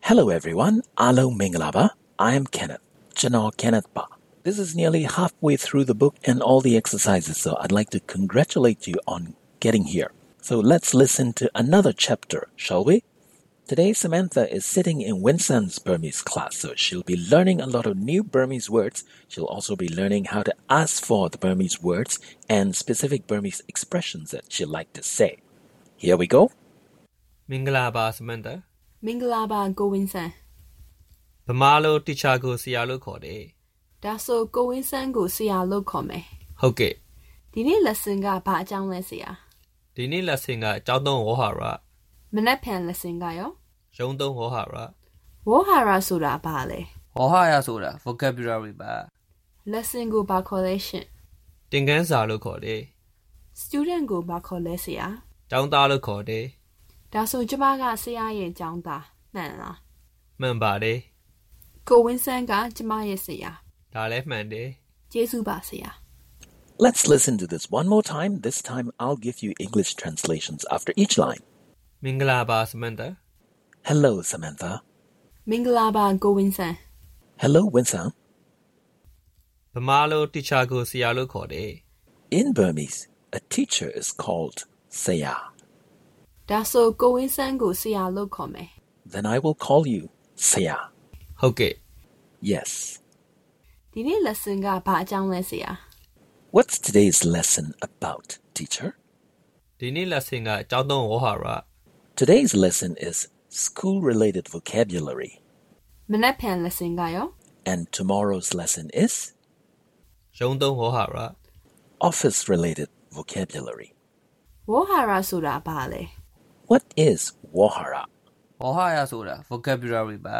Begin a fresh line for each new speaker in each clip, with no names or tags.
Hello everyone, အားလုံးမင်္ဂလာပါ I am Kenneth. ကျွန်တော် Kenneth ပါ This is nearly halfway through the book and all the exercises, so I'd like to congratulate you on getting here. So let's listen to another chapter, shall we? Today Samantha is sitting in Winston's Burmese class, so she'll be learning a lot of new Burmese words. She'll also be learning how to ask for the Burmese words and specific Burmese expressions that she'd like to say. Here we go.
မင်္ဂလာပါ Samantha
မင်္ဂလာပါကိုဝင်းဆန်း
ဗမာလို teacher ကိုဆရာလို့ခေါ်တယ်
ဒါဆိုကိုဝင်းဆန်းကိုဆရာလို့ခေါ်မယ်
ဟုတ်ကဲ့
ဒီနေ့ lesson ကဘာအကြောင်းလဲဆရာ
ဒီနေ့ lesson ကအကြောင်းသုံးဝေါဟာရ
မနက်ဖြန် lesson ကရော
ရုံးသုံးဝေါဟာရ
ဝေါဟာရဆိုတာဘာလဲ
ဝေါဟာရဆိုတာ vocabulary ပါ
lesson ကိုဘာခေါ်လဲရှင်
သင်ခန်းစာလို့ခေါ်တယ်
student ကိုဘာခေါ်လဲဆရာ
ကျောင်းသားလို့ခေါ်တယ်
ဒါဆိုကျမကဆရာရဲ့ကျောင်းသားမှန်လား
မှန်ပါတယ်
ကိုဝင်းဆန်းကကျမရဲ့ဆရာ
ဒါလည်းမှန်တယ်
ကျေးဇူးပါဆရာ
Let's listen to this one more time. This time I'll give you English translations after each line.
မင်္ဂလာပါ Samantha
Hello, Samantha.
မင်္ဂလာပါကိုဝင်းဆန်း
Hello, Winston.
ဗမာလို teacher ကိုဆရာလို့ခေါ်တယ်
In Burmese, a teacher is called Saya.
ဒါဆိုကိုဝင်းဆန်းကိုဆရာလို့ခေါ်မယ်
Then I will call you Saya.
ဟုတ်ကဲ့
Yes.
ဒီနေ့ lesson ကဘာအကြောင်းလဲဆရာ
What's today's lesson about, teacher?
ဒီနေ့ lesson ကအကြောင်းသုံးဝေါဟာရ
Today's lesson is school-related vocabulary.
မနက်ဖြန် lesson ကရော
And tomorrow's lesson is
ရုံးသုံးဝေါဟာရ
office-related vocabulary.
ဝေါဟာရဆိုတာဘာလဲ
What is Wohara?
ဝေါဟာရဆိုတာ vocabulary ပါ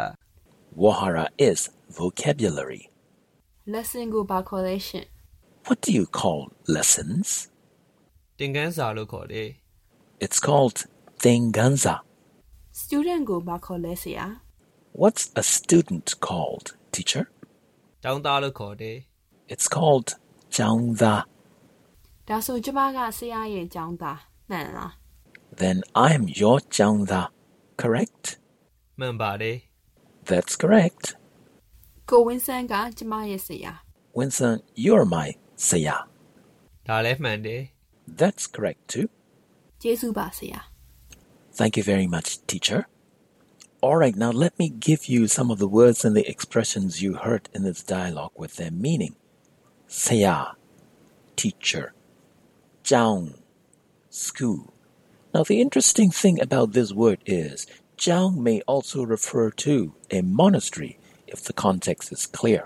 Wohara is vocabulary.
lesson ကိုဘာခေါ်လဲရှင်
What do you call lessons?
သင်ခန်းစာလို့ခေါ်တယ်
It's called Thenganza.
student ကိုဘာခေါ်လဲဆရာ
What's a student called, teacher?
ကျောင်းသားလို့ခေါ်တယ်
It's called Jiangda.
ဒါဆိုကျမကဆရာရဲ့ကျောင်းသားမှန်လား
Then I'm your Jiangda, correct?
မှန်ပါတယ်
That's correct.
ကိုဝင်းဆန်းကကျမရဲ့ဆရာ
Winston, you're my Saya.
ဒါလည်းမှန်တယ်
That's correct too.
ကျေးဇူးပါဆရာ
Thank you very much, teacher. All right, now let me give you some of the words and the expressions you heard in this dialogue with their meaning. Saya, teacher. Jiang, school. Now, the interesting thing about this word is Jiang may also refer to a monastery if the context is clear.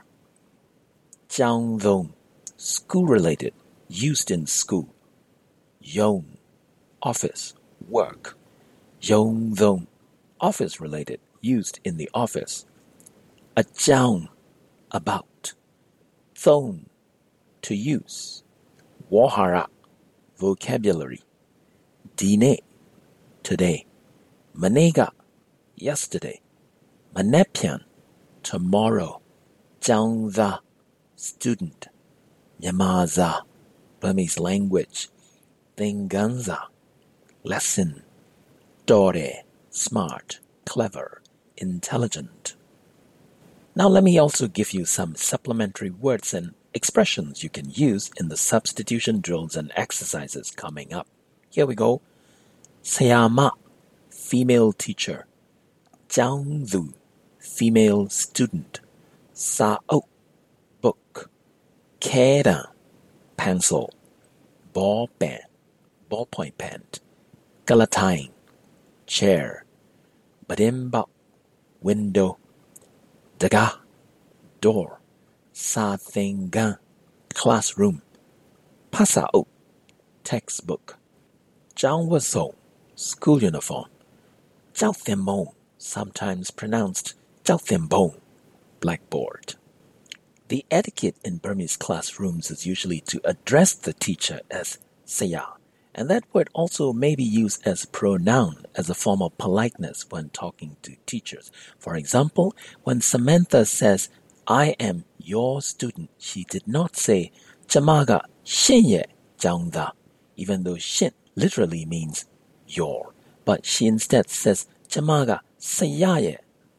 Jiangdong, school-related, used in school. Yong, office, work. Yongdong, office-related, used in the office. A jiang, about. Thong, to use. Wohara, vocabulary. Dine, today. Manega, yesterday. Manepyan, tomorrow. Jiangza, student. Yamaza, Burmese language. Thenganza, lesson. Dore, smart, clever, intelligent. Now let me also give you some supplementary words and expressions you can use in the substitution drills and exercises coming up. Here we go. Sayama, female teacher. Jiangzu, female student. Sao, book. Kera, pencil. Ball pen, ballpoint pen. Galatine, chair. Badimba, window. Daga, door. Sa Thengan, classroom. Pasao, textbook. Jiangwaso, school uniform. Jiaothenbong, sometimes pronounced Jiaothenbong, blackboard. The etiquette in Burmese classrooms is usually to address the teacher as Saya, and that word also may be used as a pronoun as a form of politeness when talking to teachers. For example, when Samantha says, I am your student, she did not say, Chamaga Shinye Jiangda, even though Shin literally means your, but she instead says, Chamaga Sayaye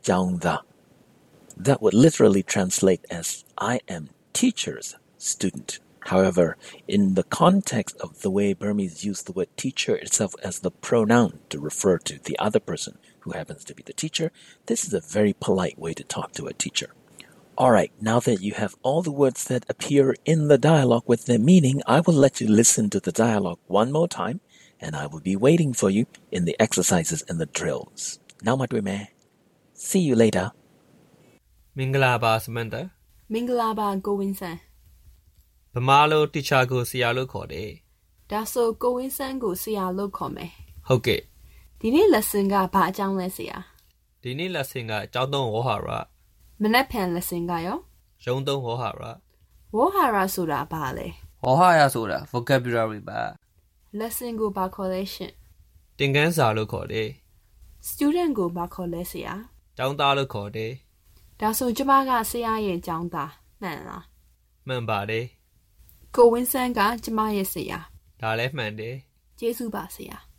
ကျောင်းသား That would literally translate as I am teacher's student. However, in the context of the way Burmese use the word teacher itself as the pronoun to refer to the other person who happens to be the teacher, this is a very polite way to talk to a teacher. Alright, now that you have all the words that appear in the dialogue with their meaning, I will let you listen to the dialogue one more time, and I will be waiting for you in the exercises and the drills. Now, Madwime, see you later.
မင်္ဂလာပါစမန်တာ
မင်္ဂလာပါကိုဝင်းဆန်း
ဗမာလိုတီချာကိုဆရာလို့ခေါ်တယ်
ဒါဆိုကိုဝင်းဆန်းကိုဆရာလို့ခေါ်မယ်
ဟုတ်ကဲ့
ဒီနေ့ lesson ကဘာအကြောင်းလဲဆရာ
ဒီနေ့ lesson ကအကြောင်းသုံးဝေါ်ဟာရ
မနက်ဖြန် lesson ကရော
ရုံးသုံးဝေါ်ဟာရ
ဝေါ်ဟာရဆိုတာဘာလဲ
ဟောဟာရဆိုတာ vocabulary ပါ
lesson ကိုဘာခေါ်လဲရှင်
သင်ခန်းစာလို့ခေါ်တယ်
student ကိုဘာခေါ်လဲဆရာ
ကျောင်းသားလို့ခေါ်တယ်
ဒါဆိုကျမကဆရာရဲ့ကျောင်းသားမှန်လား
မှန်ပါတယ်
ကိုဝင်းဆန်းကကျမရဲ့ဆရာ
ဒါလည်းမှန်တယ်
ကျေးဇူးပါဆရာ